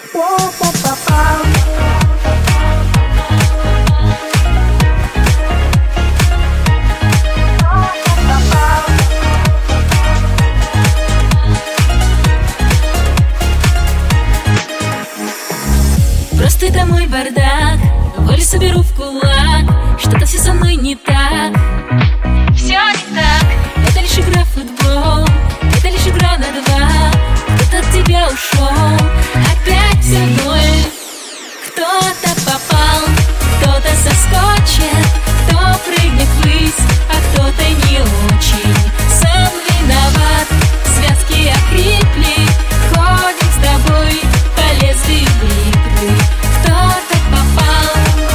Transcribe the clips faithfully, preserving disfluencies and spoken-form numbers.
Просто это мой бардак, волю соберу в кулак. Что-то все со мной не так. Все не так. Это лишь игра в футбол, это лишь игра на два. Кто-то от тебя ушел, опять все ноль. Кто-то попал, кто-то соскочит, кто прыгнет ввысь, а кто-то не очень. Сам виноват, связки окрепли, ходим с тобой по лезвию бритвы. Кто-то попал.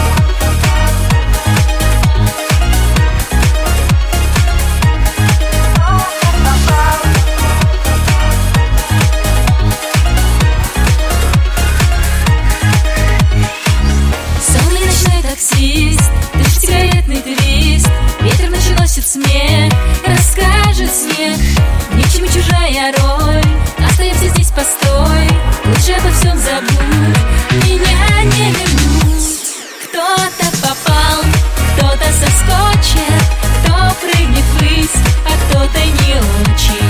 Сонный ночной таксист, дышит сигаретный твист, ветер ночью носит смех, расскажет снег. Ни к чему чужая роль, остаемся здесь, постой. Лучше обо всем забудь, меня не вернуть. Кто-то попал, кто-то соскочит, кто прыгнет ввысь, а кто-то не очень.